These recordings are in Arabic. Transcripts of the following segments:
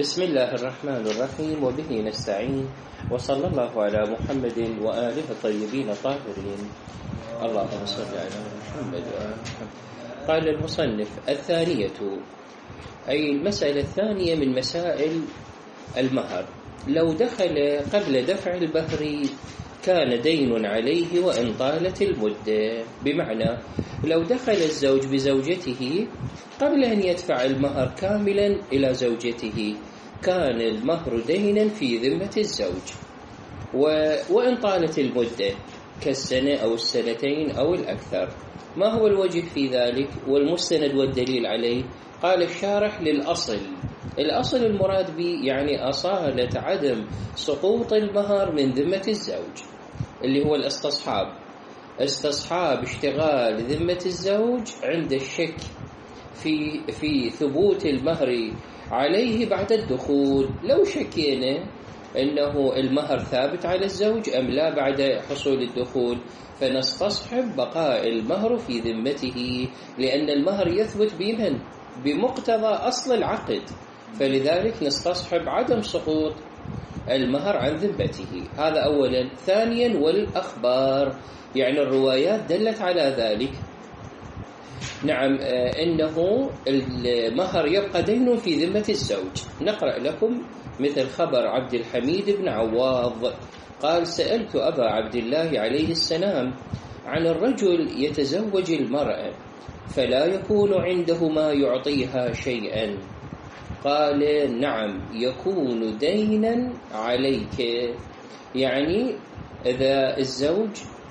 بسم الله الرحمن الرحيم وبه نستعين وصلى الله على محمد وآله الطيبين الطاهرين اللهم صل على محمد وآل محمد. قال المصنف: الثانية أي المسألة الثانية من مسائل المهر، لو دخل قبل دفع المهر كان دين عليه وإن طالت المدة، بمعنى لو دخل الزوج بزوجته قبل أن يدفع المهر كاملا إلى زوجته كان المهر دينا في ذمة الزوج، وإن طالت المدة كالسنة أو السنتين أو الأكثر. ما هو الوجه في ذلك والمستند والدليل عليه؟ قال الشارح: الأصل المراد به يعني أصالة عدم سقوط المهر من ذمة الزوج، اللي هو استصحاب اشتغال ذمة الزوج عند الشك في ثبوت المهر عليه بعد الدخول. لو شكينا أنه المهر ثابت على الزوج أم لا بعد حصول الدخول، فنستصحب بقاء المهر في ذمته، لأن المهر يثبت بمقتضى أصل العقد، فلذلك نستصحب عدم سقوط المهر عن ذمته. هذا أولا. ثانيا: والأخبار، يعني الروايات دلت على ذلك. نعم، إنه المهر يبقى دين في ذمة الزوج. نقرأ لكم مثل خبر عبد الحميد بن عواض قال: سألت أبا عبد الله عليه السلام عن الرجل يتزوج المرأة فلا يكون عنده ما يعطيها شيئا. قال: نعم، يكون دينا عليك. يعني إذا الزوج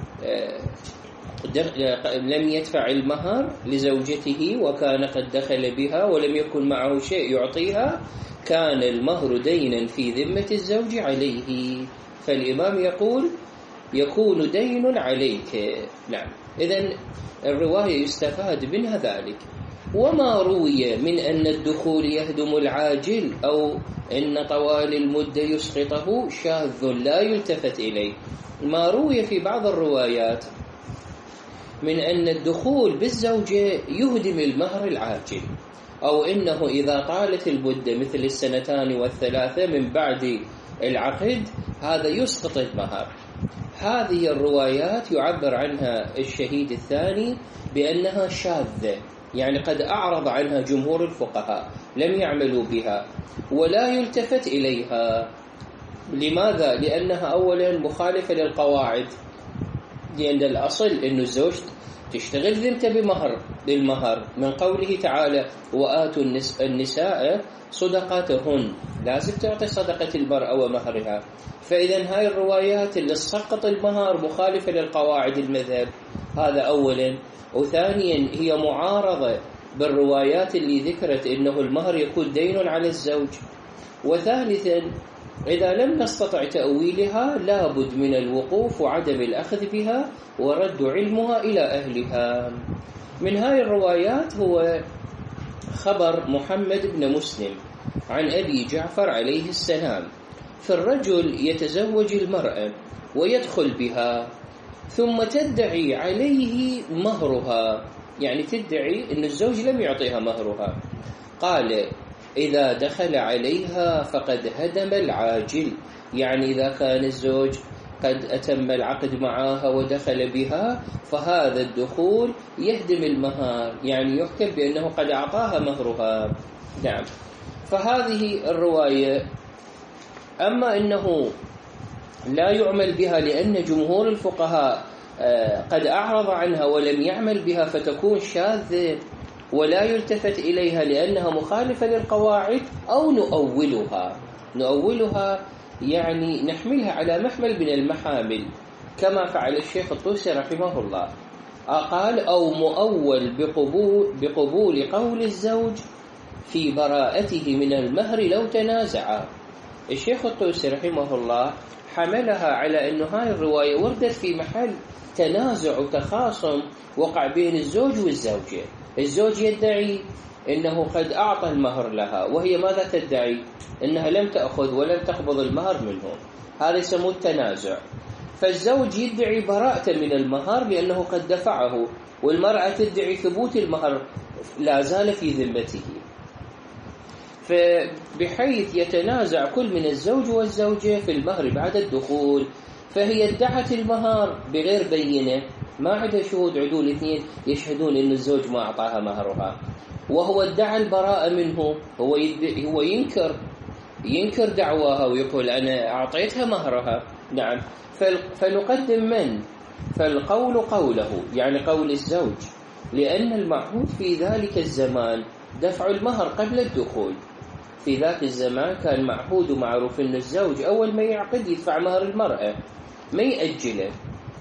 لم يدفع المهر لزوجته وكان قد دخل بها ولم يكن معه شيء يعطيها، كان المهر دينا في ذمة الزوج عليه. فالإمام يقول: يكون دين عليك. نعم، إذن الرواية يستفاد منها ذلك. وما روي من أن الدخول يهدم العاجل أو أن طوال المدة يسقطه شاذ لا يلتفت إليه. ما روي في بعض الروايات من أن الدخول بالزوجة يهدم المهر العاجل، أو إنه إذا طالت المدة مثل السنتان والثلاثة من بعد العقد هذا يسقط المهر. هذه الروايات يعبر عنها الشهيد الثاني بأنها شاذة، يعني قد أعرض عنها جمهور الفقهاء، لم يعملوا بها ولا يلتفت إليها. لماذا؟ لأنها أولا مخالفة للقواعد، لأن الأصل أن الزوج تشتغل ذمته بالمهر من قوله تعالى: وآتوا النساء صدقاتهن، لازم تعطي صدقة المرأة ومهرها. فإذا هاي الروايات اللي سقط المهر مخالفة للقواعد المذهب، هذا أولا. وثانيا هي معارضة بالروايات اللي ذكرت أنه المهر يكون دين على الزوج. وثالثا إذا لم نستطع تأويلها لابد من الوقوف وعدم الأخذ بها ورد علمها إلى أهلها. من هاي الروايات هو خبر محمد بن مسلم عن أبي جعفر عليه السلام في الرجل يتزوج المرأة ويدخل بها ثم تدعي عليه مهرها، يعني تدعي أن الزوج لم يعطيها مهرها. قال: إذا دخل عليها فقد هدم العاجل، يعني إذا كان الزوج قد أتم العقد معها ودخل بها فهذا الدخول يهدم المهر، يعني يحكم بأنه قد أعطاها مهرها. نعم، فهذه الرواية. أما أنه لا يعمل بها لأن جمهور الفقهاء قد أعرض عنها ولم يعمل بها فتكون شاذة ولا يلتفت إليها لأنها مخالفة للقواعد، أو نؤولها يعني نحملها على محمل من المحامل كما فعل الشيخ الطوسي رحمه الله. قال: أو مؤول بقبول قول الزوج في براءته من المهر لو تنازعا. الشيخ الطوسي رحمه الله حملها على أن هاي الرواية وردت في محل تنازع وتخاصم وقع بين الزوج والزوجة. الزوج يدعي أنه قد أعطى المهر لها، وهي ماذا تدعي؟ أنها لم تأخذ ولم تقبض المهر منه. هذا يسموه التنازع. فالزوج يدعي براءة من المهر لأنه قد دفعه، والمرأة تدعي ثبوت المهر لا زال في ذمته. فبحيث يتنازع كل من الزوج والزوجة في المهر بعد الدخول. فهي ادعت المهر بغير بينة، ما عندها شهود عدول اثنين يشهدون أن الزوج ما أعطاها مهرها، وهو ادعى البراءة منه، هو ينكر دعواها ويقول أنا أعطيتها مهرها. نعم. فنقدم من؟ فالقول قوله، يعني قول الزوج، لأن المعهود في ذلك الزمان دفع المهر قبل الدخول. في ذاك الزمان كان معهود ومعروف أن الزوج أول ما يعقد يدفع مهر المرأة ما يأجله.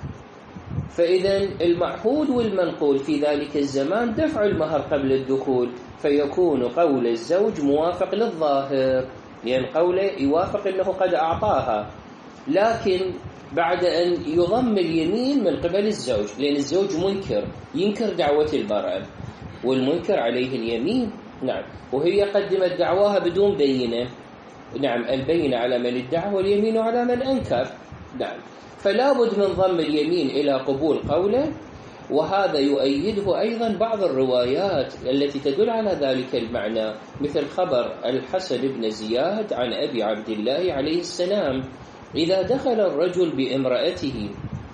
فإذا المعهود والمنقول في ذلك الزمان دفع المهر قبل الدخول، فيكون قول الزوج موافق للظاهر، لأن قوله يوافق أنه قد أعطاها، لكن بعد أن يضم اليمين من قبل الزوج، لأن الزوج ينكر دعوة المرأة، والمنكر عليه اليمين. نعم. وهي قدمت دعواها بدون بينة. نعم. البينة على من ادعى واليمين على من أنكر. نعم. فلا بد من ضم اليمين إلى قبول قوله. وهذا يؤيده أيضا بعض الروايات التي تدل على ذلك المعنى، مثل خبر الحسن بن زياد عن أبي عبد الله عليه السلام: إذا دخل الرجل بامرأته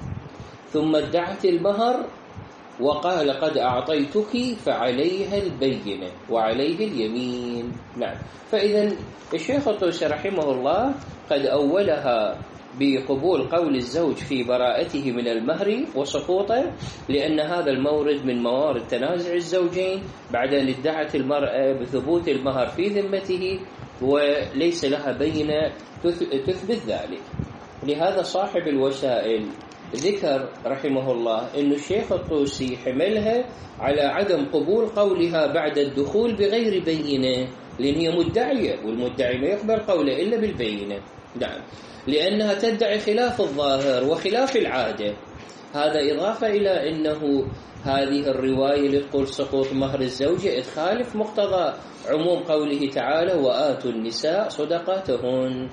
ثم ادعت المهر وقال قد أعطيتك فعليها البينة وعليه اليمين. نعم. فإذا الشيخ الطوسي رحمه الله قد أولها بقبول قول الزوج في براءته من المهر وسقوطه، لأن هذا المورد من موارد تنازع الزوجين بعد أن ادعت المرأة بثبوت المهر في ذمته وليس لها بينة تثبت ذلك. لهذا صاحب الوسائل ذكر رحمه الله أن الشيخ الطوسي حملها على عدم قبول قولها بعد الدخول بغير بينة، لأن هي مدعية، والمدعي ما يقبل قوله إلا بالبينة. نعم. لأنها تدعي خلاف الظاهر وخلاف العادة. هذا إضافة إلى أنه هذه الرواية اللي تقول سقوط مهر الزوجة تخالف مقتضى عموم قوله تعالى: وآتوا النساء صدقاتهن.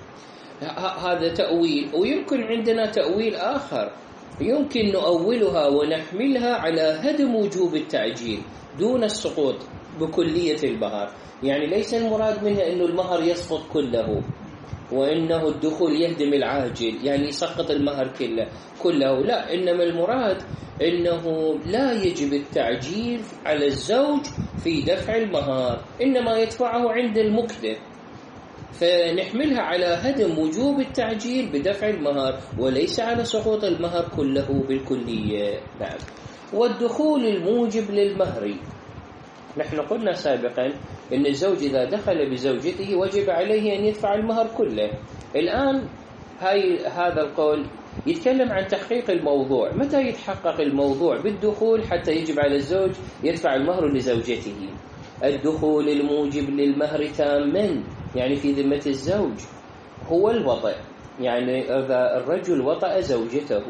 هذا تأويل. ويمكن عندنا تأويل آخر، يمكن نؤولها ونحملها على هدم وجوب التعجيل دون السقوط بكلية المهر. يعني ليس المراد منها أنه المهر يسقط كله وإنه الدخول يهدم العاجل، يعني يسقط المهر كله، لا، إنما المراد إنه لا يجب التعجيل على الزوج في دفع المهر، إنما يدفعه عند المكتب، فنحملها على هدم وجوب التعجيل بدفع المهر وليس على سقوط المهر كله بالكلية. نعم. والدخول الموجب للمهر، نحن قلنا سابقا إن الزوج إذا دخل بزوجته وجب عليه أن يدفع المهر كله. الآن هذا القول يتكلم عن تحقيق الموضوع، متى يتحقق الموضوع بالدخول حتى يجب على الزوج يدفع المهر لزوجته؟ الدخول الموجب للمهر تاما، يعني في ذمة الزوج، هو الوطأ، يعني إذا الرجل وطأ زوجته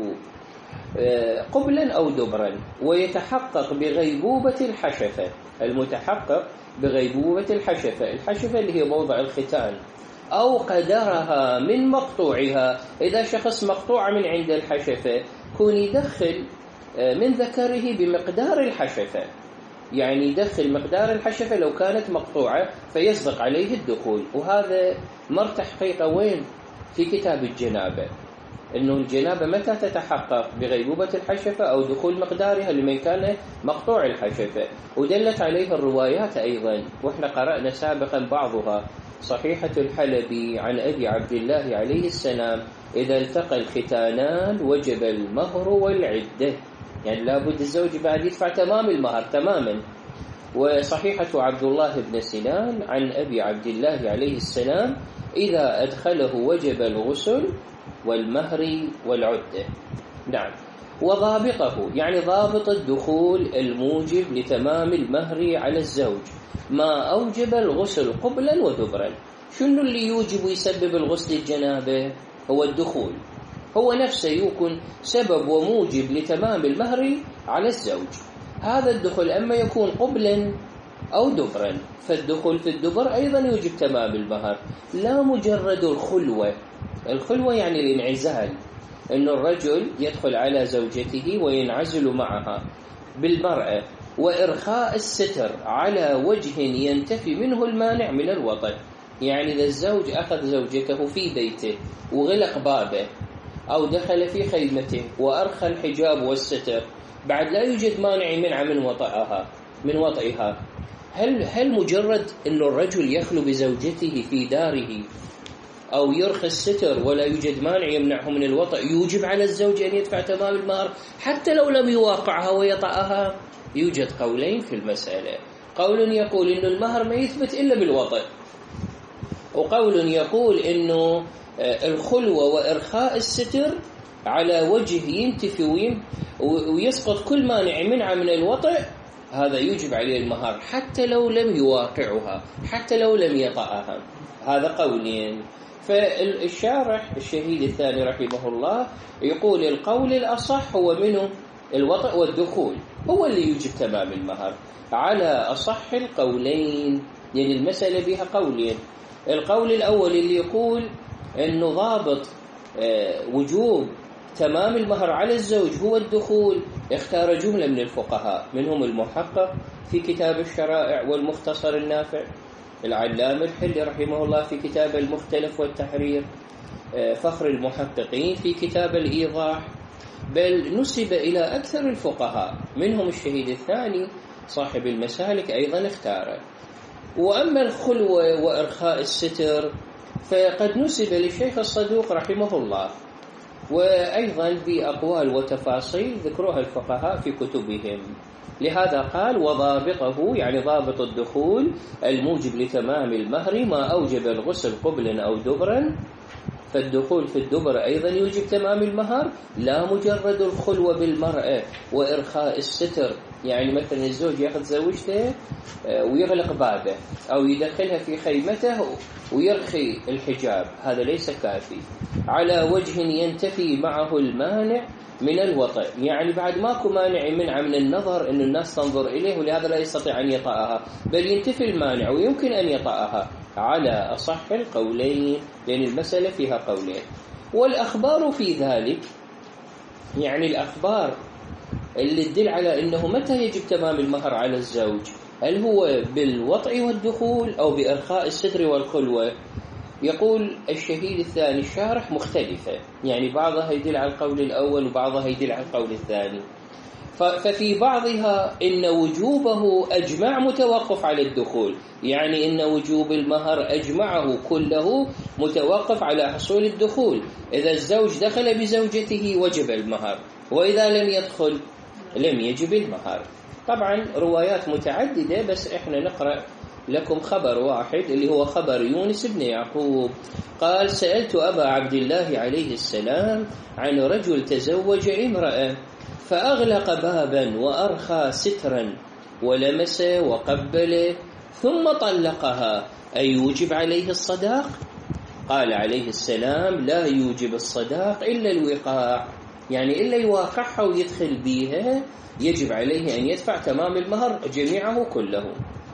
قبلا أو دبرا ويتحقق بغيبوبة الحشفة، المتحقق بغيبوبة الحشفة اللي هي موضع الختان، أو قدرها من مقطوعها. إذا شخص مقطوع من عند الحشفة كون يدخل من ذكره بمقدار الحشفة، يعني يدخل مقدار الحشفة لو كانت مقطوعة فيصدق عليه الدخول. وهذا مر تحقيقه وين؟ في كتاب الجنابة، إنه الجنابة متى تتحقق؟ بغيبوبة الحشفة أو دخول مقدارها لمن كان مقطوع الحشفة، ودلت عليه الروايات أيضا، وإحنا قرأنا سابقا بعضها. صحيحة الحلبي عن أبي عبد الله عليه السلام: إذا التقى الختانان وجب المهر والعدة، يعني لابد الزوج بعد يدفع تمام المهر تماما. وصحيحة عبد الله بن سنان عن أبي عبد الله عليه السلام: إذا أدخله وجب الغسل والمهر والعدة. نعم. وضابطه، يعني ضابط الدخول الموجب لتمام المهر على الزوج، ما أوجب الغسل قبلا ودبرا. شنو اللي يوجب ويسبب الغسل الجنابة؟ هو الدخول، هو نفسه يكون سبب وموجب لتمام المهر على الزوج. هذا الدخول أما يكون قبلا أو دبرا، فالدخول في الدبر أيضا يوجب تمام المهر، لا مجرد الخلوة يعني الانعزال، أن الرجل يدخل على زوجته وينعزل معها بالمرأة، وإرخاء الستر على وجه ينتفي منه المانع من الوطن. يعني إذا الزوج أخذ زوجته في بيته وغلق بابه أو دخل في خيمته وأرخى الحجاب والستر، بعد لا يوجد مانع يمنع من وطئها، هل مجرد أن الرجل يخلو بزوجته في داره أو يرخي الستر ولا يوجد مانع يمنعه من الوطئ يوجب على الزوج أن يدفع تمام المهر حتى لو لم يواقعها ويطأها؟ يوجد قولين في المسألة، قول يقول إن المهر ما يثبت إلا بالوطئ، وقول يقول إنه الخلوة وإرخاء الستر على وجه ينتفي ويسقط كل مانع يمنع من الوطئ، هذا يوجب عليه المهر حتى لو لم يواقعها، حتى لو لم يطأها. هذا قولين. فالشارح الشهيد الثاني رحمه الله يقول القول الأصح هو منه الوطئ والدخول هو اللي يوجب تمام المهر على أصح القولين، يعني المسألة بها قولين. القول الأول اللي يقول أنه ضابط وجوب تمام المهر على الزوج هو الدخول، اختار جملة من الفقهاء منهم المحقق في كتاب الشرائع والمختصر النافع، العلامة الحلي رحمه الله في كتاب المختلف والتحرير، فخر المحققين في كتاب الإيضاح، بل نسب إلى أكثر الفقهاء منهم الشهيد الثاني صاحب المسالك أيضا اختاره. وأما الخلوة وإرخاء الستر فقد نسب للشيخ الصدوق رحمه الله، وأيضا بأقوال وتفاصيل ذكروها الفقهاء في كتبهم. لهذا قال وضابطه، يعني ضابط الدخول الموجب لتمام المهر ما أوجب الغسل قبلا أو دبرا، فالدخول في الدبر أيضا يوجب تمام المهر، لا مجرد الخلوة بالمرأة وإرخاء الستر، يعني مثلا الزوج يأخذ زوجته ويغلق بابه أو يدخلها في خيمته ويرخي الحجاب، هذا ليس كافي على وجه ينتفي معه المانع من الوطئ، يعني بعد ماكو مانع يمنع من النظر أن الناس تنظر إليه ولهذا لا يستطيع أن يطأها، بل ينتفي المانع ويمكن أن يطأها على أصح القولين، لأن المسألة فيها قولين. والأخبار في ذلك، يعني الأخبار اللي تدل على أنه متى يجب تمام المهر على الزوج، هل هو بالوطئ والدخول أو بإرخاء الستر والخلوة؟ يقول الشهيد الثاني الشارح مختلفة، يعني بعضها يدل على القول الأول وبعضها يدل على القول الثاني. ففي بعضها إن وجوبه أجمع متوقف على الدخول، يعني إن وجوب المهر أجمعه كله متوقف على حصول الدخول، إذا الزوج دخل بزوجته وجب المهر، وإذا لم يدخل لم يجب المهر. طبعا روايات متعددة، بس إحنا نقرأ لكم خبر واحد اللي هو خبر يونس بن يعقوب قال سألت أبا عبد الله عليه السلام عن رجل تزوج امرأة فأغلق بابا وأرخى سترا ولمس وقبل ثم طلقها، أي يوجب عليه الصداق؟ قال عليه السلام لا يوجب الصداق إلا الوقاع، يعني إلا يواقعها ويدخل بيها يجب عليه أن يدفع تمام المهر جميعه كله.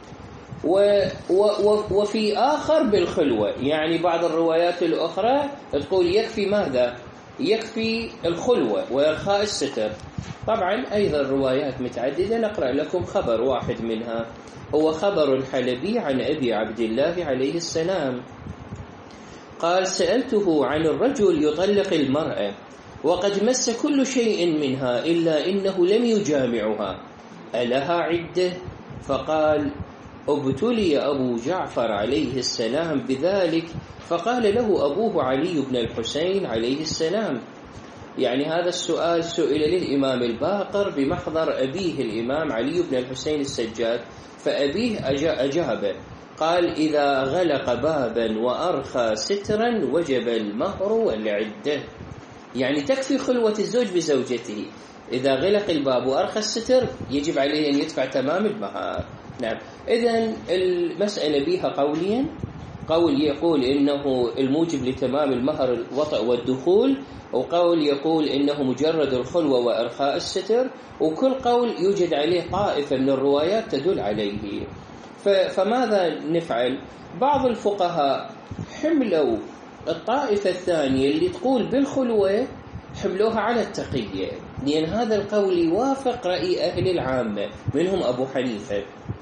وفي آخر بالخلوة، يعني بعض الروايات الأخرى تقول يكفي ماذا؟ يكفي الخلوة وإرخاء الستر. طبعا أيضا روايات متعددة، نقرأ لكم خبر واحد منها، هو خبر الحلبي عن أبي عبد الله عليه السلام قال سألته عن الرجل يطلق المرأة وقد مس كل شيء منها إلا إنه لم يجامعها ألها عدة؟ فقال ابتلي أبو جعفر عليه السلام بذلك، فقال له أبوه علي بن الحسين عليه السلام، يعني هذا السؤال سئل للإمام الباقر بمحضر أبيه الإمام علي بن الحسين السجاد، فأبيه أجاب قال إذا غلق بابا وأرخى سترا وجب المهر والعدة، يعني تكفي خلوة الزوج بزوجته، إذا غلق الباب وأرخى الستر يجب عليه أن يدفع تمام المهر. نعم، إذن المسألة بها قولين، قول يقول إنه الموجب لتمام المهر الوطأ والدخول، وقول يقول إنه مجرد الخلوة وإرخاء الستر، وكل قول يوجد عليه طائفة من الروايات تدل عليه. فماذا نفعل؟ بعض الفقهاء حملوا الطائفة الثانية اللي تقول بالخلوة حملوها على التقية، لأن هذا القول يوافق رأي أهل العامة منهم أبو حنيفة،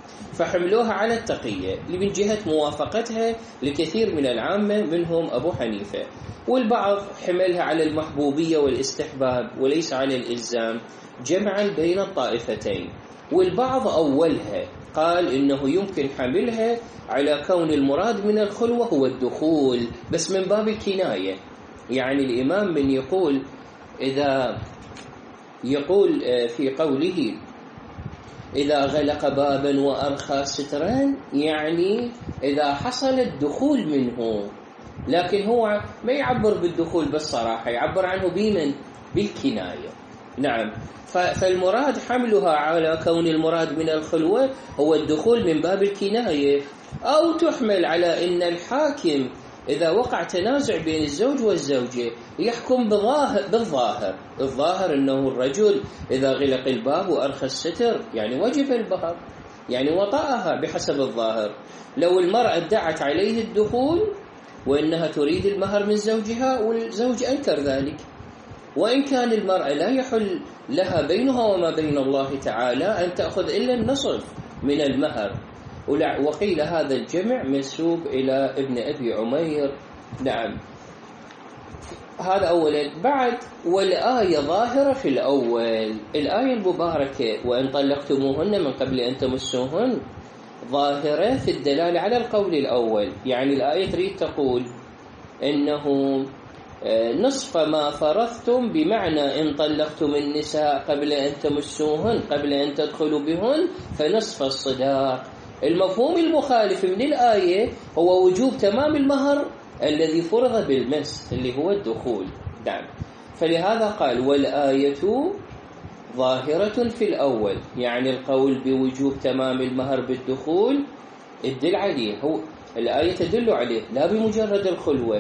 فحملوها على التقية من جهة موافقتها لكثير من العامة منهم أبو حنيفة، والبعض حملها على المحبوبية والاستحباب وليس على الإلزام، جمعا بين الطائفتين. والبعض أولها قال إنه يمكن حملها على كون المراد من الخلوة هو الدخول، بس من باب الكناية. يعني الإمام من يقول إذا يقول في قوله إذا غلق بابا وأرخى سترا، يعني إذا حصل الدخول منه، لكن هو ما يعبر بالدخول بالصراحة، يعبر عنه بالكناية. نعم، فالمراد حملها على كون المراد من الخلوة هو الدخول من باب الكناية، أو تحمل على أن الحاكم إذا وقع تنازع بين الزوج والزوجة يحكم بالظاهر أنه الرجل إذا غلق الباب وأرخى الستر يعني وجب الباب، يعني وطأها بحسب الظاهر. لو المرأة ادعت عليه الدخول وإنها تريد المهر من زوجها والزوج أنكر ذلك، وإن كان المرأة لا يحل لها بينها وما بين الله تعالى أن تأخذ إلا النصف من المهر. وقيل هذا الجمع منسوب إلى ابن أبي عمير. نعم، هذا أولا. بعد والآية ظاهرة في الأول، الآية المباركة وإن طلقتموهن من قبل أن تمسوهن ظاهرة في الدلالة على القول الأول. يعني الآية تريد تقول إنه نصف ما فرضتم، بمعنى إن طلقتم النساء قبل أن تمسوهن قبل أن تدخلوا بهن فنصف الصداق. المفهوم المخالف من الآية هو وجوب تمام المهر الذي فرض بالمس اللي هو الدخول. نعم، فلهذا قال والآية ظاهرة في الأول، يعني القول بوجوب تمام المهر بالدخول الدل عليه، هو الآية تدل عليه لا بمجرد الخلوة.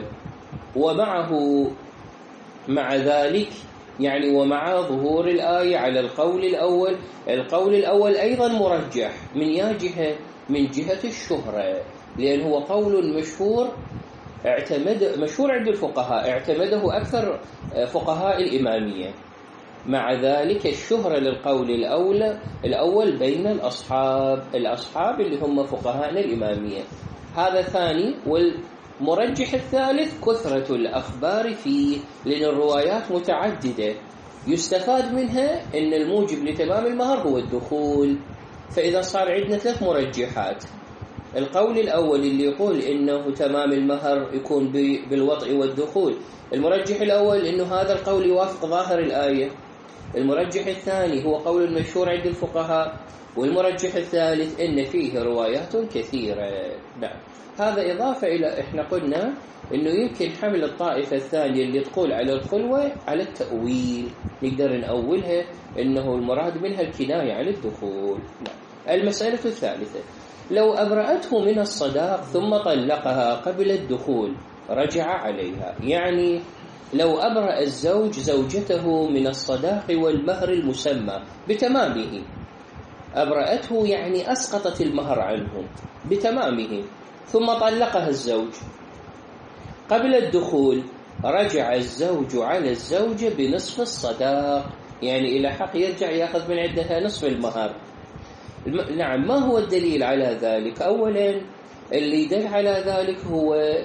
مع ذلك يعني ومع ظهور الآية على القول الأول، القول الأول أيضا مرجح من جهة الشهرة، لأن هو قول مشهور عند الفقهاء، اعتمده أكثر فقهاء الإمامية. مع ذلك الشهرة للقول الأول بين الأصحاب اللي هم فقهاء الإمامية. هذا ثاني. والمرجح الثالث كثرة الأخبار فيه، لأن الروايات متعددة يستفاد منها أن الموجب لتمام المهر هو الدخول. فإذا صار عندنا 3 مرجحات. القول الأول اللي يقول إنه تمام المهر يكون بالوطء والدخول، المرجح الأول إنه هذا القول يوافق ظاهر الآية. المرجح الثاني هو قول المشهور عند الفقهاء. والمرجح الثالث إن فيه روايات كثيرة. نعم، هذا إضافة إلى إحنا قلنا إنه يمكن حمل الطائفة الثانية اللي تقول على الخلوة على التأويل، نقدر نأولها إنه المراد منها الكناية على الدخول. نعم. المسألة الثالثة، لو أبرأته من الصداق ثم طلقها قبل الدخول رجع عليها. يعني لو أبرأ الزوج زوجته من الصداق والمهر المسمى بتمامه، أبرأته يعني أسقطت المهر عنه بتمامه، ثم طلقها الزوج قبل الدخول، رجع الزوج على الزوجة بنصف الصداق، يعني إلى حق يرجع يأخذ من عندها نصف المهر. نعم، ما هو الدليل على ذلك؟ أولا اللي يدل على ذلك هو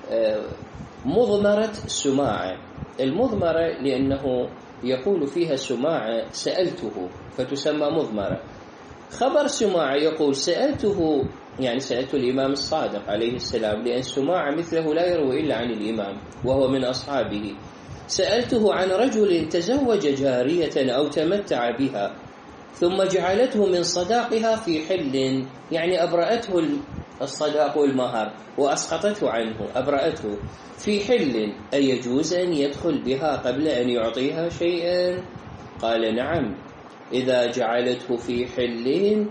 مضمرة سماعة. المضمرة لأنه يقول فيها سماعة سألته فتسمى مضمرة. خبر سماعة يقول سألته، يعني سألت الإمام الصادق عليه السلام، لأن سماعة مثله لا يروي إلا عن الإمام وهو من أصحابه. سألته عن رجل تزوج جارية أو تمتع بها ثم جعلته من صداقها في حل، يعني أبرأته الصداق والمهر وأسقطته عنه، أبرأته في حل، أيجوز أن يدخل بها قبل أن يعطيها شيئا؟ قال نعم، إذا جعلته في حل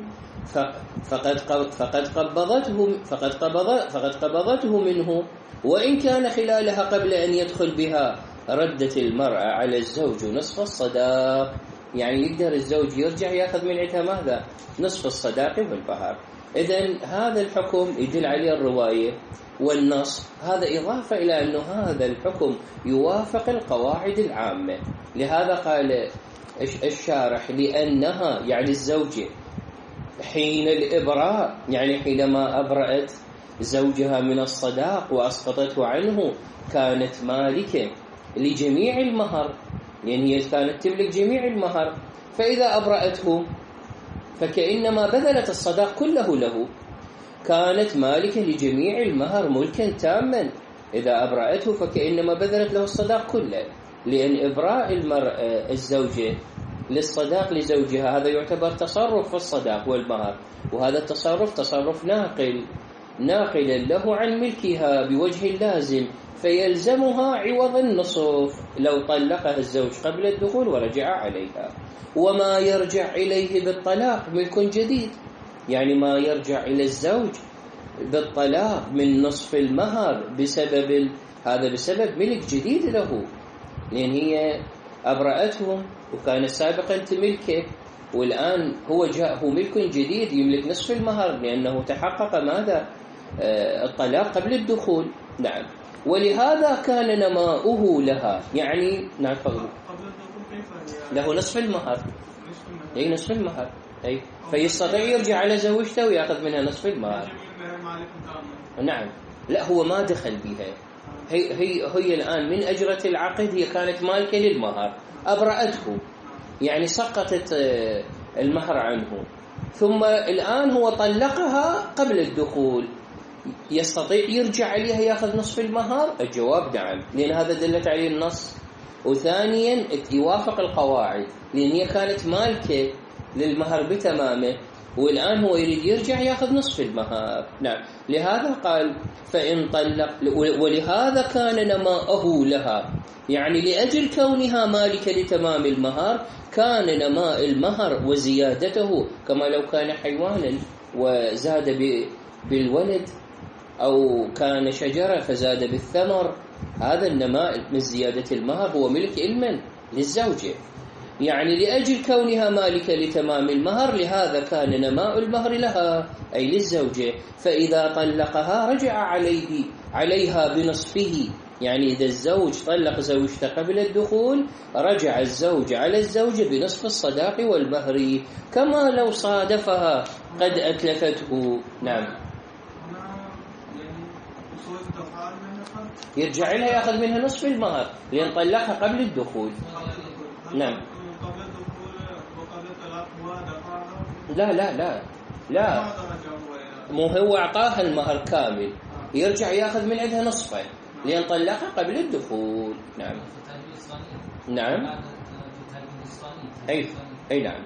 فقد قبضته منه، وإن كان خلالها قبل أن يدخل بها ردت المرأة على الزوج نصف الصداق، يعني يقدر الزوج يرجع يأخذ من عندها ماذا؟ نصف الصداق والمهر. إذن هذا الحكم يدل عليه الرواية والنص، هذا إضافة إلى أنه هذا الحكم يوافق القواعد العامة. لهذا قال الشارح لأنها يعني الزوجة حين الإبراء، يعني حينما أبرأت زوجها من الصداق وأسقطته عنه كانت مالكة لجميع المهر، لأن هي كانت تملك جميع المهر، فإذا أبرأته فكأنما بذلت الصداق كله له، كانت مالكة لجميع المهر ملكا تاما. إذا أبرأته فكأنما بذلت له الصداق كله، لأن إبراء الزوجة للصداق لزوجها هذا يعتبر تصرف في الصداق والمهر، وهذا التصرف تصرف ناقلا له عن ملكها بوجه لازم، فيلزمها عوض النصف لو طلقها الزوج قبل الدخول ورجع عليها. وما يرجع إليه بالطلاق ملك جديد، يعني ما يرجع إلى الزوج بالطلاق من نصف المهر هذا بسبب ملك جديد له، لأن هي أبرأته وكان سابقا تملكه، والآن هو ملك جديد يملك نصف المهر، لأنه تحقق ماذا؟ الطلاق قبل الدخول. نعم. ولهذا كان نماؤه لها، يعني نعم قبل الدخول له نصف المهر، أي نصف المهر، أي فيستطيع يرجع على زوجته ويأخذ منها نصف المهر. نعم. لا، هو ما دخل بها، هي الآن من أجرة العقد هي كانت مالكة للمهر، أبرأته يعني سقطت المهر عنه، ثم الآن هو طلقها قبل الدخول، يستطيع يرجع عليها يأخذ نصف المهر؟ الجواب نعم، لأن هذا دلت عليه النص، وثانيا يوافق القواعد، لأن هي كانت مالكة للمهر بتمامه، والآن هو يريد يرجع يأخذ نصف المهر. نعم. لهذا قال فإن طلق، ولهذا كان نماءه لها، يعني لأجل كونها مالكة لتمام المهر كان نماء المهر وزيادته، كما لو كان حيوانا وزاد بالولد، أو كان شجرة فزاد بالثمر، هذا النماء من زيادة المهر هو ملك علما للزوجة، يعني لأجل كونها مالكة لتمام المهر لهذا كان نماء المهر لها أي للزوجة، فإذا طلقها رجع عليها بنصفه، يعني إذا الزوج طلق زوجته قبل الدخول رجع الزوج على الزوجة بنصف الصداق والمهر، كما لو صادفها قد أتلفته. نعم. يرجع لها يأخذ منها نصف المهر لأن طلقها قبل الدخول. نعم. لا لا لا لا، مو هو أعطاها المهر كامل، يرجع يأخذ من عندها نصفه لأن طلقها قبل الدخول. نعم. نعم. أي نعم.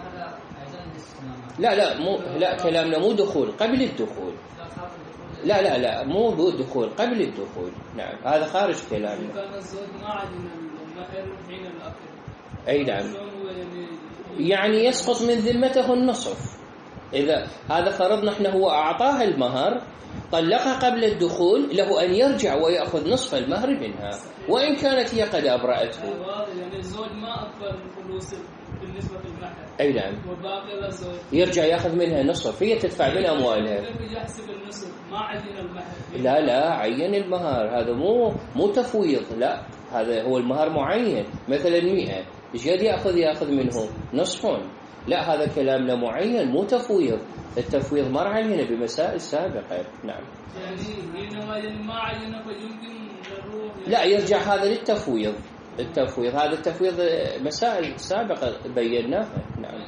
لا كلامنا مو دخول، قبل الدخول. لا مو دخول، قبل الدخول. نعم، هذا خارج كلامنا. كان الزوج ما عدم المهر حين الأخر. أي نعم، يعني يسقط من ذمته النصف. إذا هذا فرضنا احنا هو أعطاها المهر، طلقها قبل الدخول، له أن يرجع ويأخذ نصف المهر منها وإن كانت هي قد أبرأته. يعني الزوج ما أكبر الفلوس بالنسبة للمهر. أي نعم، يرجع يأخذ منها نصف، هي تدفع من أموالها. يحسب النصف ما عين المهر. لا عين المهر، هذا مو تفويض، لا هذا هو المهر معين، مثلا 100 ايش يأخذ منه نصف، لا هذا كلامنا معين مو تفويض، التفويض مر علينا بمسائل سابقة. نعم. يعني ما عينه فيمكن لا يرجع هذا للتفويض، هذا التفويض مسائل سابقة بيناها. نعم.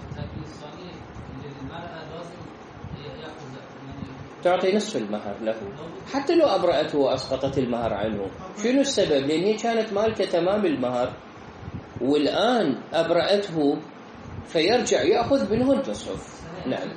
تعطي نصف المهر له حتى لو أبرأته وأسقطت المهر عنه. شنو السبب؟ لأن هي كانت مالكة تمام المهر والآن أبرأته، فيرجع يأخذ منه النصف. نعم.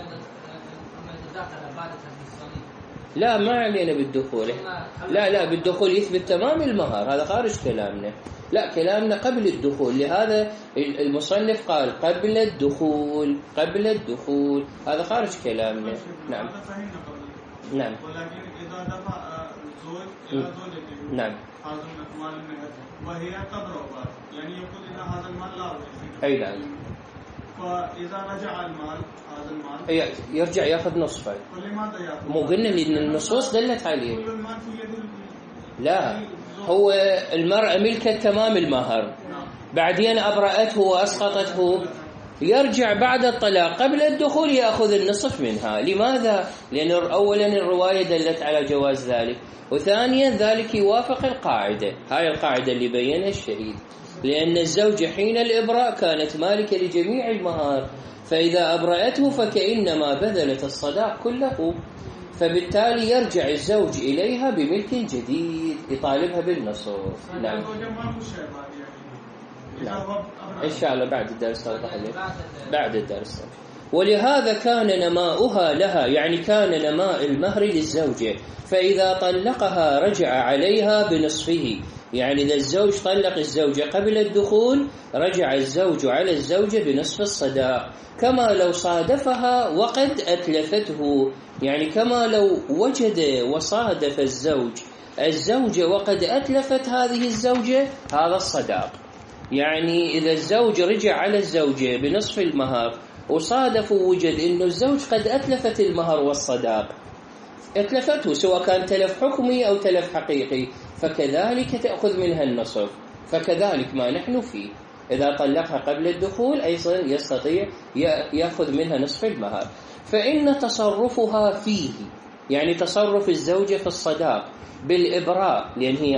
لا ما علينا بالدخول، لا بالدخول يثبت تمام المهر، هذا خارج كلامنا. لا كلامنا قبل الدخول، لهذا المصنف قال قبل الدخول، هذا خارج كلامنا. نعم. نعم. ولكن إذا دفع الزوج إلى زوجته نعم هذا المال المهر وهي تبرأ، يعني يقول إن هذا المال لا يجوز. أي نعم. فإذا رجع المال هذا المال يرجع يأخذ نصفه. ولماذا يأخذ؟ مو قلنا لأن النصوص دلت عليه. كل المال في يد لا، هو المرأة ملكت تمام المهر، بعدين أبرأته وأسقطته، يرجع بعد الطلاق قبل الدخول يأخذ النصف منها. لماذا؟ لأن أولا الرواية دلت على جواز ذلك، وثانيا ذلك يوافق القاعدة، هاي القاعدة اللي بينها الشهيد، لأن الزوجة حين الإبراء كانت مالكة لجميع المهار، فإذا أبرأته فكأنما بذلت الصداق كله، فبالتالي يرجع الزوج إليها بملك جديد يطالبها بالنصف. نعم إن شاء الله بعد الدرس أوضح لك بعد الدرس. ولهذا كان نماؤها لها، يعني كان نماء المهر للزوجة، فإذا طلقها رجع عليها بنصفه، يعني إذا الزوج طلق الزوجة قبل الدخول رجع الزوج على الزوجة بنصف الصداق، كما لو صادفها وقد أتلفته، يعني كما لو وجد وصادف الزوجة وقد أتلفت هذه الزوجة هذا الصداق. يعني إذا الزوج رجع على الزوجة بنصف المهر وصادف ووجد إنه الزوج قد أتلفت المهر والصداق، أتلفته سواء كان تلف حكمي أو تلف حقيقي، فكذلك تأخذ منها النصف، فكذلك ما نحن فيه. إذا طلقها قبل الدخول أيضا يستطيع يأخذ منها نصف المهر. فإن تصرفها فيه، يعني تصرف الزوجة في الصداق بالإبراء، لأن هي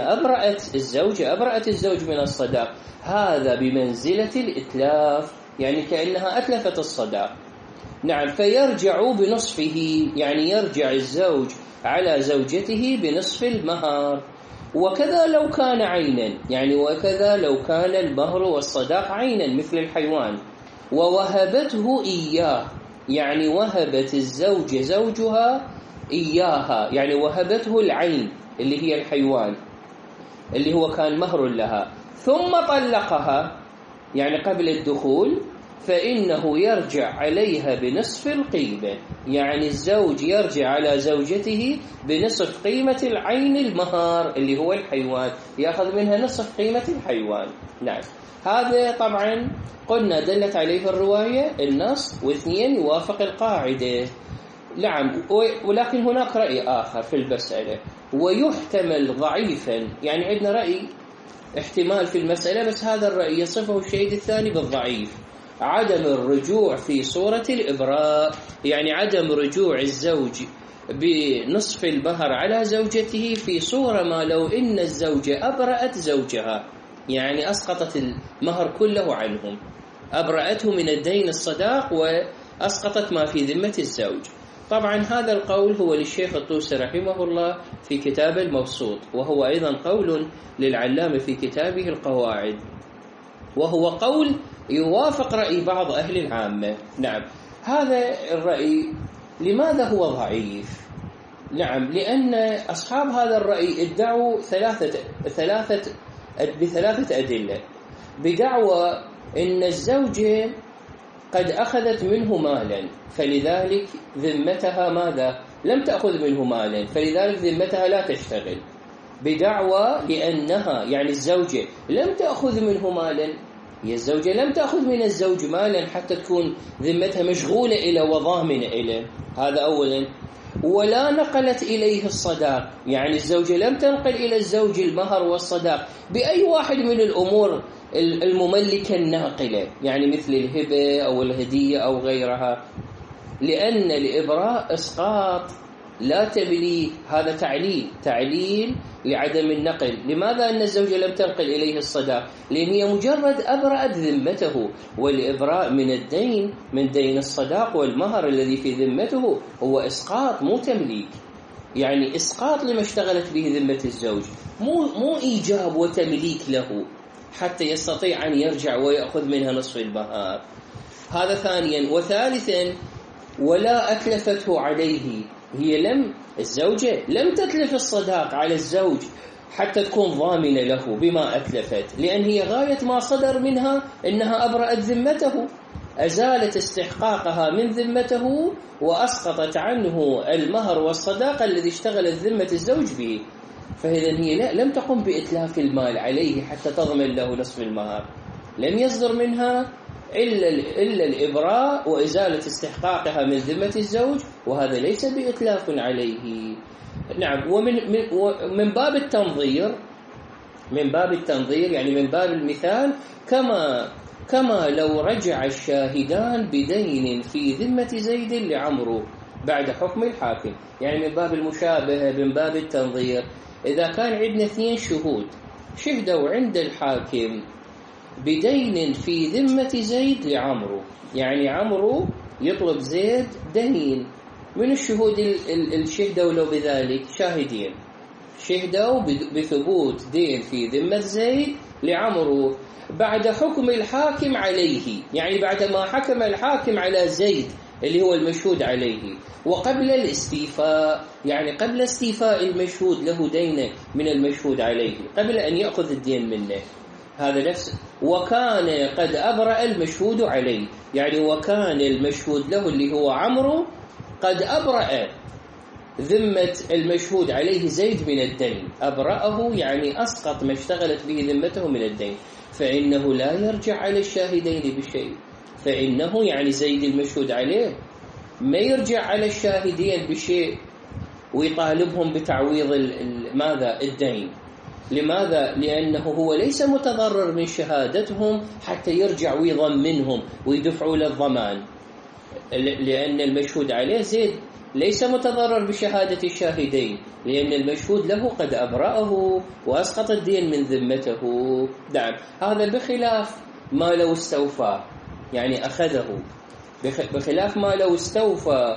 أبرأت الزوج من الصداق، هذا بمنزلة الإتلاف، يعني كأنها أتلفت الصداق. نعم، فيرجع بنصفه، يعني يرجع الزوج على زوجته بنصف المهر. وكذا لو كان عينا، يعني وكذا لو كان المهر والصداق عينا مثل الحيوان، ووهبته إياه، يعني وهبت الزوجة زوجها إياها، يعني وهبته العين اللي هي الحيوان اللي هو كان مهر لها، ثم طلقها يعني قبل الدخول، فإنه يرجع عليها بنصف القيمة، يعني الزوج يرجع على زوجته بنصف قيمة العين المهر اللي هو الحيوان، يأخذ منها نصف قيمة الحيوان. نعم، هذا طبعا قلنا دلت عليه الرواية النص، واثنين يوافق القاعدة. نعم، ولكن هناك رأي آخر في المسألة ويحتمل ضعيفا، يعني عندنا رأي احتمال في المسألة، بس هذا الرأي يصفه الشهيد الثاني بالضعيف، عدم الرجوع في صورة الإبراء، يعني عدم رجوع الزوج بنصف المهر على زوجته في صورة ما لو إن الزوجة أبرأت زوجها، يعني أسقطت المهر كله عنهم، أبرأته من الدين الصداق وأسقطت ما في ذمة الزوج. طبعا هذا القول هو للشيخ الطوسي رحمه الله في كتاب المبسوط، وهو أيضا قول للعلامة في كتابه القواعد، وهو قول يوافق رأي بعض أهل العامة. نعم، هذا الرأي لماذا هو ضعيف؟ نعم، لأن أصحاب هذا الرأي ادعوا بثلاثة أدلة، بدعوى إن الزوجة قد أخذت منه مالا، فلذلك ذمتها ماذا؟ لم تأخذ منه مالا، فلذلك ذمتها لا تشتغل، بدعوى لأنها يعني الزوجة لم تأخذ منه مالا، هي الزوجة لم تأخذ من الزوج مالا حتى تكون ذمتها مشغولة إلى وضامنة إلى، هذا أولا. ولا نقلت إليه الصداق، يعني الزوجة لم تنقل إلى الزوج المهر والصداق بأي واحد من الأمور المملكة الناقلة، يعني مثل الهبة أو الهدية أو غيرها، لأن الإبراء إسقاط لا تمليك، هذا تعليل لعدم النقل. لماذا أن الزوجة لم تنقل إليه الصداق؟ لأن هي مجرد أبرأت ذمته، والإبراء من الدين، من دين الصداق والمهر الذي في ذمته هو إسقاط مو تمليك، يعني إسقاط لما اشتغلت به ذمة الزوج، مو إيجاب وتمليك له حتى يستطيع أن يرجع ويأخذ منها نصف المهر. هذا ثانيا. وثالثا، ولا أتلفته عليه، هي الزوجة لم تتلف الصداق على الزوج حتى تكون ضامنة له بما أتلفت، لأن هي غاية ما صدر منها إنها أبرأت ذمته، أزالت استحقاقها من ذمته وأسقطت عنه المهر والصداق الذي اشتغلت ذمة الزوج به، فإذا هي لم تقم بإتلاف المال عليه حتى تضمن له نصف المهر، لم يصدر منها إلا الإبراء وإزالة استحقاقها من ذمة الزوج، وهذا ليس بإتلاف عليه. نعم، ومن باب التنظير يعني من باب المثال، كما كما لو رجع الشاهدان بدين في ذمة زيد لعمرو بعد حكم الحاكم. يعني من باب المشابهة، من باب التنظير، إذا كان عندنا 2 شهود شهدوا عند الحاكم بدين في ذمة زيد لعمرو، يعني عمرو يطلب زيد دين، من الشهود الشهدوا له بذلك؟ شاهدين شهدوا بثبوت دين في ذمة زيد لعمرو بعد حكم الحاكم عليه، يعني بعد ما حكم الحاكم على زيد اللي هو المشهود عليه، وقبل الاستيفاء، يعني قبل استيفاء المشهود له دينه من المشهود عليه، قبل أن يأخذ الدين منه. هذا نفسه. وكان قد أبرأ المشهود عليه، يعني وكان المشهود له اللي هو عمرو قد أبرأ ذمة المشهود عليه زيد من الدين، أبرأه يعني أسقط ما اشتغلت به ذمته من الدين، فإنه لا يرجع على الشاهدين بشيء. فإنه يعني زيد المشهود عليه ما يرجع على الشاهدين بشيء ويطالبهم بتعويض ماذا؟ الدين. لماذا؟ لأنه هو ليس متضرر من شهادتهم حتى يرجع ويضمنهم ويدفعوا للضمان، لأن المشهود عليه زيد ليس متضرر بشهادة الشاهدين، لأن المشهود له قد أبرأه وأسقط الدين من ذمته. نعم، هذا بخلاف ما لو استوفى، يعني أخذه، بخلاف ما لو استوفى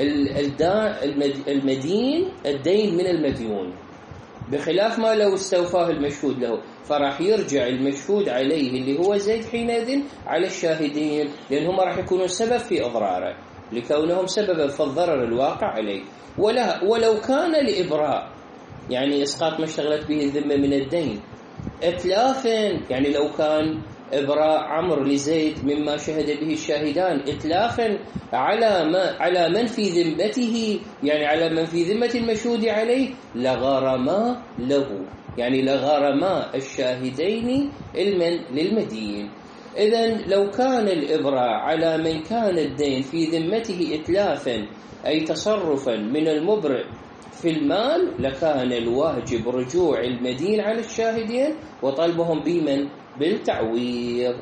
المدين الدين من المديون، بخلاف ما لو استوفاه المشهود له، فراح يرجع المشهود عليه اللي هو زيد حينئذ على الشاهدين، لأنهم راح يكونون سبب في إضراره لكونهم سببا في الضرر الواقع عليه. ولو كان لإبراء، يعني إسقاط ما اشتغلت به الذمة من الدين، إتلافا، يعني لو كان إبراء عمرو لزيد مما شهد به الشاهدان إتلافا على من في ذمته، يعني على من في ذمة المشهود عليه، لغرما له، يعني لغرما الشاهدين للمدين. إذن لو كان الإبراء على من كان الدين في ذمته إتلافا، أي تصرفا من المبرئ في المال، لكان الواجب رجوع المدين على الشاهدين وطلبهم بمن؟ بالتعويض.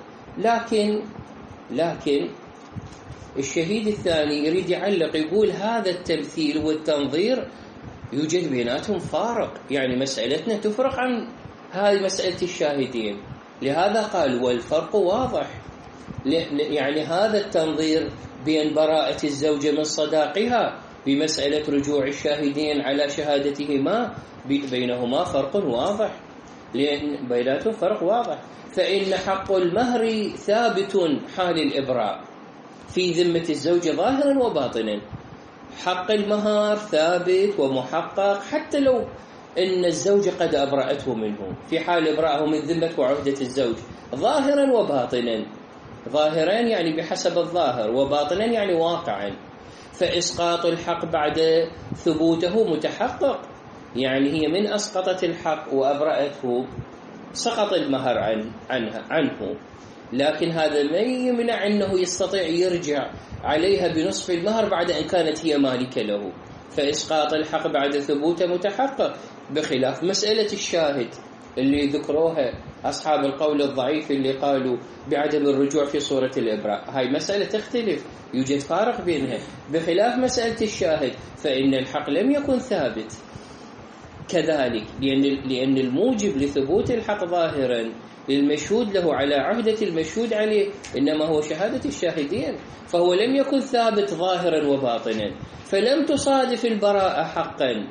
لكن الشهيد الثاني يريد يعلق، يقول هذا التمثيل والتنظير يوجد بيناتهم فارق، يعني مسألتنا تفرق عن هذه مسألة الشاهدين. لهذا قال والفرق واضح، يعني هذا التنظير بين براءة الزوجة من صداقها بمسألة رجوع الشاهدين على شهادتهما بينهما فرق واضح، لأن بيناتهم فرق واضح. فإن حق المهر ثابت حال الإبراء في ذمة الزوج ظاهرا وباطنا، حق المهر ثابت ومحقق حتى لو إن الزوج قد أبرأته منه، في حال إبراءه من ذمة وعهدة الزوج ظاهرا وباطنا، ظاهرا يعني بحسب الظاهر، وباطنا يعني واقعا. فإسقاط الحق بعد ثبوته متحقق، يعني هي من أسقطت الحق وأبرأته سقط المهر عنه، لكن هذا ما يمنع أنه يستطيع يرجع عليها بنصف المهر بعد أن كانت هي مالكة له. فإسقاط الحق بعد ثبوته متحقق، بخلاف مسألة الشاهد اللي ذكروها أصحاب القول الضعيف اللي قالوا بعدم الرجوع في صورة الإبراء. هاي مسألة تختلف، يوجد فارق بينها. بخلاف مسألة الشاهد فإن الحق لم يكن ثابت كذلك، لأن الموجب لثبوت الحق ظاهرا للمشهود له على عهدة المشهود عليه إنما هو شهادة الشاهدين، فهو لم يكن ثابت ظاهرا وباطنا، فلم تصادف البراءة حقا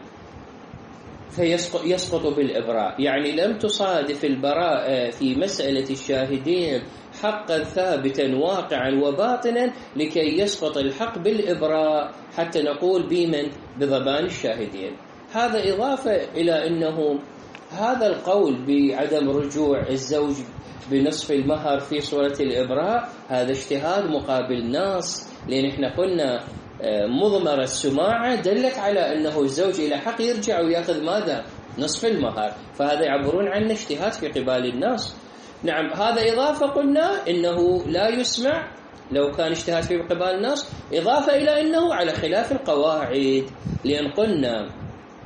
فيسقط بالإبراء. يعني لم تصادف البراءة في مسألة الشاهدين حقا ثابتا واقعا وباطنا لكي يسقط الحق بالإبراء، حتى نقول بمن؟ بضمان الشاهدين. هذا إضافة إلى أنه هذا القول بعدم رجوع الزوج بنصف المهر في صورة الإبراء هذا اجتهاد مقابل نص، لأن احنا قلنا مضمر السماعة دلت على أنه الزوج إلى حق يرجع ويأخذ ماذا؟ نصف المهر، فهذا يعبرون عن اجتهاد في قبال النص. نعم، هذا إضافة قلنا إنه لا يسمع لو كان اجتهاد في قبال النص، إضافة إلى أنه على خلاف القواعد، لأن قلنا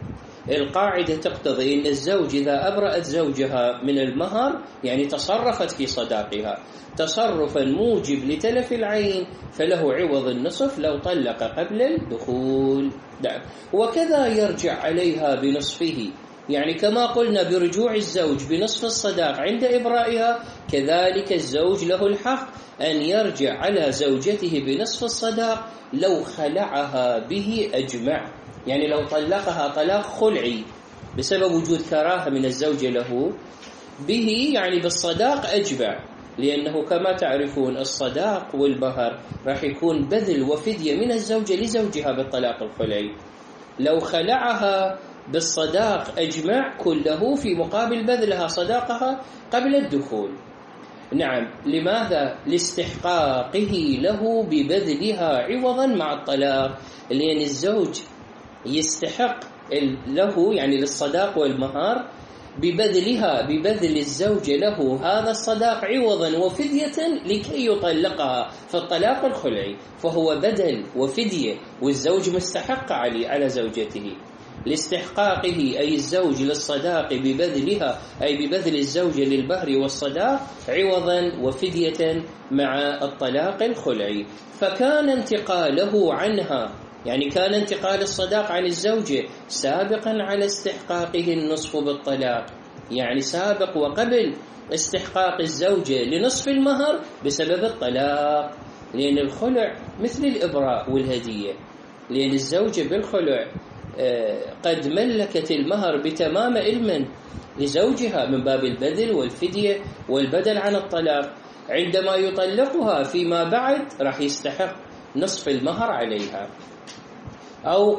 القاعدة تقتضي أن الزوج إذا أبرأت زوجها من المهر يعني تصرفت في صداقها تصرفا موجب لتلف العين فله عوض النصف لو طلق قبل الدخول. وكذا يرجع عليها بنصفه، يعني كما قلنا برجوع الزوج بنصف الصداق عند إبرائها، كذلك الزوج له الحق أن يرجع على زوجته بنصف الصداق لو خلعها به أجمع، يعني لو طلقها طلاق خلعي بسبب وجود كراهة من الزوج له به، يعني بالصداق أجمع، لأنه كما تعرفون الصداق والمهر راح يكون بذل وفدية من الزوجة لزوجها بالطلاق الخلعي. لو خلعها بالصداق أجمع كله في مقابل بذلها صداقها قبل الدخول. نعم، لماذا؟ لاستحقاقه له ببذلها عوضا مع الطلاق، لأن الزوج يستحق له يعني للصداق والمهار ببذلها، ببذل الزوج له هذا الصداق عوضا وفدية لكي يطلقها، فالطلاق الخلعي فهو بدل وفدية والزوج مستحق على زوجته. لاستحقاقه أي الزوج للصداق ببذلها أي ببذل الزوجة للبهر والصداق عوضا وفدية مع الطلاق الخلعي. فكان انتقاله عنها، يعني كان انتقال الصداق عن الزوجة سابقا على استحقاقه النصف بالطلاق، يعني سابق وقبل استحقاق الزوجة لنصف المهر بسبب الطلاق، لأن الخلع مثل الإبراء والهدية، لأن الزوجة بالخلع قد ملكت المهر بتمام علما لزوجها من باب البذل والفدية والبدل عن الطلاق، عندما يطلقها فيما بعد راح يستحق نصف المهر عليها أو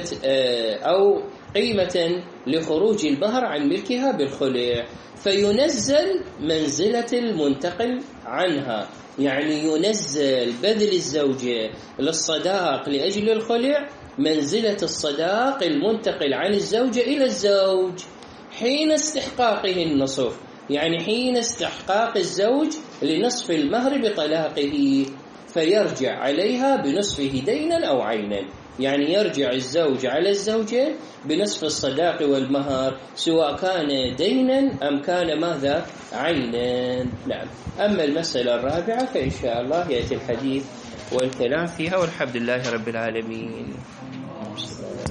قيمة لخروج المهر عن ملكها بالخلع، فينزل منزلة المنتقل عنها، يعني ينزل بذل الزوجة للصداق لأجل الخلع منزلة الصداق المنتقل عن الزوجة إلى الزوج حين استحقاقه النصف، يعني حين استحقاق الزوج لنصف المهر بطلاقه، فيرجع عليها بنصفه دينا أو عينا، يعني يرجع الزوج على الزوجة بنصف الصداق والمهر سواء كان دينا أم كان ماذا؟ عينا. نعم. أما المسألة الرابعة فإن شاء الله يأتي الحديث والكلام فيها، والحمد لله رب العالمين.